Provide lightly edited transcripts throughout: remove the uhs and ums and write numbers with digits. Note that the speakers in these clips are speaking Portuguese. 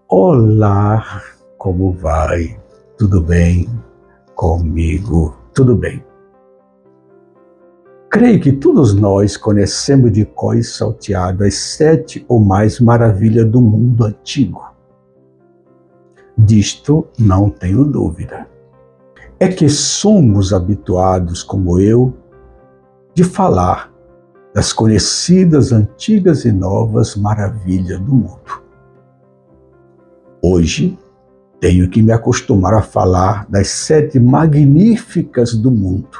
Olá, como vai? Tudo bem? Comigo, tudo bem. Creio que todos nós conhecemos de cor e salteado as 7 ou mais maravilhas do mundo antigo. Disto não tenho dúvida. É que somos habituados, como eu, de falar das conhecidas antigas e novas maravilhas do mundo. Hoje, tenho que me acostumar a falar das 7 magníficas do mundo.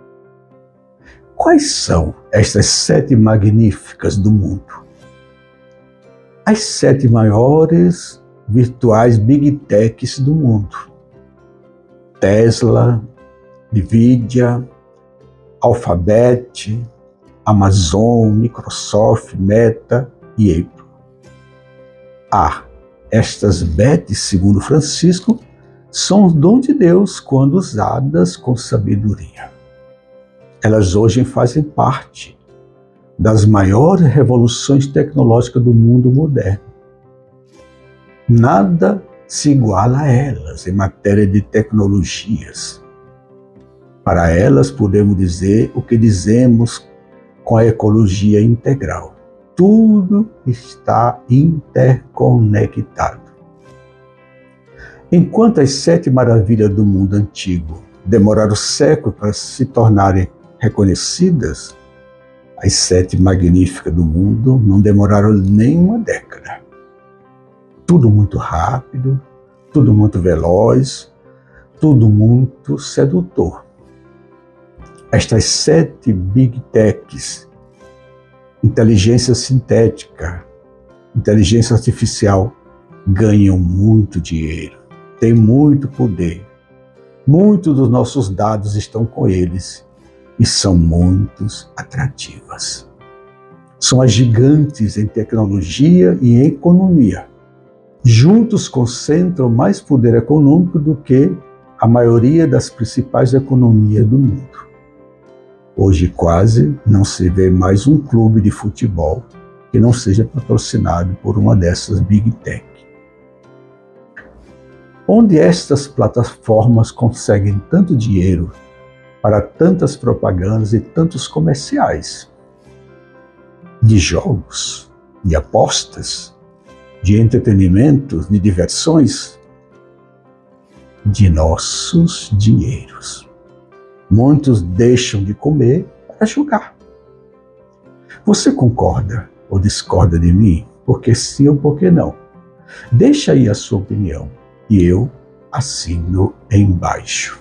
Quais são estas 7 magníficas do mundo? As 7 maiores virtuais Big Techs do mundo. Tesla, Nvidia, Alphabet, Amazon, Microsoft, Meta e Apple. Estas bets, segundo Francisco, são o dom de Deus quando usadas com sabedoria. Elas hoje fazem parte das maiores revoluções tecnológicas do mundo moderno. Nada se iguala a elas em matéria de tecnologias. Para elas podemos dizer o que dizemos com a ecologia integral. Tudo está interconectado. Enquanto as 7 maravilhas do mundo antigo demoraram séculos para se tornarem reconhecidas, as 7 magníficas do mundo não demoraram nem uma década. Tudo muito rápido, tudo muito veloz, tudo muito sedutor. Estas 7 Big Techs, inteligência sintética, inteligência artificial, ganham muito dinheiro, têm muito poder. Muitos dos nossos dados estão com eles e são muito atrativas. São as gigantes em tecnologia e em economia. Juntos concentram mais poder econômico do que a maioria das principais economias do mundo. Hoje quase não se vê mais um clube de futebol que não seja patrocinado por uma dessas Big Tech. Onde estas plataformas conseguem tanto dinheiro para tantas propagandas e tantos comerciais? De jogos, de apostas, de entretenimentos, de diversões? De nossos dinheiros. Muitos deixam de comer para jogar. Você concorda ou discorda de mim? Porque sim ou porque não? Deixa aí a sua opinião e eu assino embaixo.